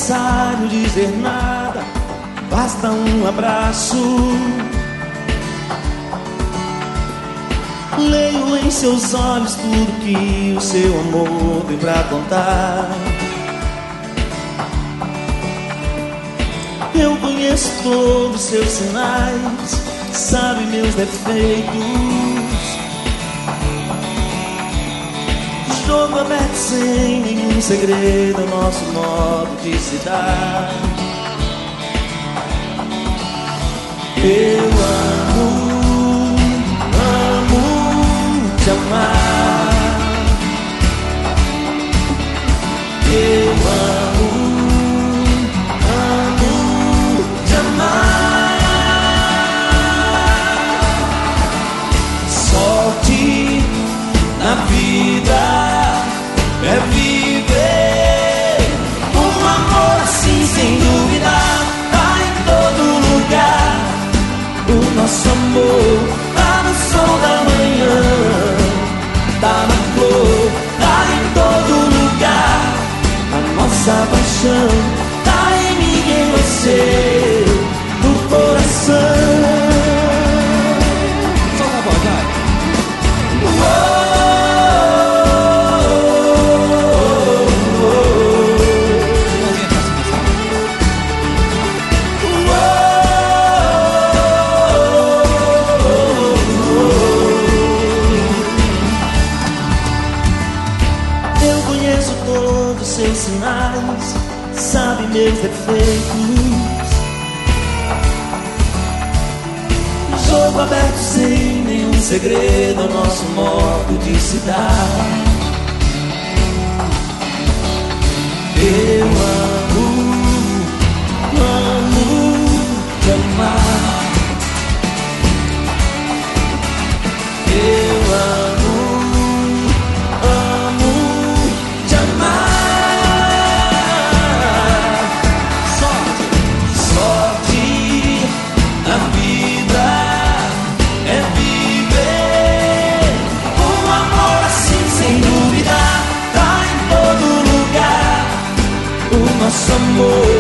necessário dizer nada, basta um abraço. Leio em seus olhos tudo que o seu amor tem pra contar. Eu conheço todos os seus sinais, sabe meus defeitos. Jogo aberto sem nenhum segredo, é o nosso modo de se dar. Eu amo te amar. Eu amo te amar. Sorte na vida é viver um amor assim, sem dúvida. Tá em todo lugar. O nosso amor tá no sol da manhã, tá na flor, tá em todo lugar. A nossa paixão tá em mim e em você, no coração. Só na voz, vai. Seus sinais, sabe meus defeitos. Jogo aberto sem nenhum segredo, é o nosso modo de se dar. Eu amo te amar. Eu amo te amar. Nosso amor